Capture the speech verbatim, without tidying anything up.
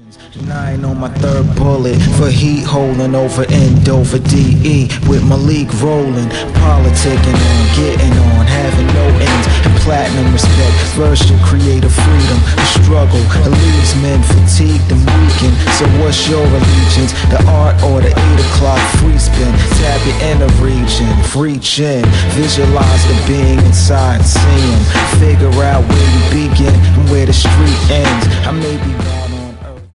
Nine on my third bullet for heat holding over end over D E with Malik rolling, politicking on, getting on, having no ends and platinum respect. First you create a freedom, a struggle, it leaves men fatigued and weakened. So what's your allegiance? The art or the eight o'clock free spin? Tap your inner region, reach in, visualize the being inside, see him, figure out where you begin and where the street ends. I may be wrong.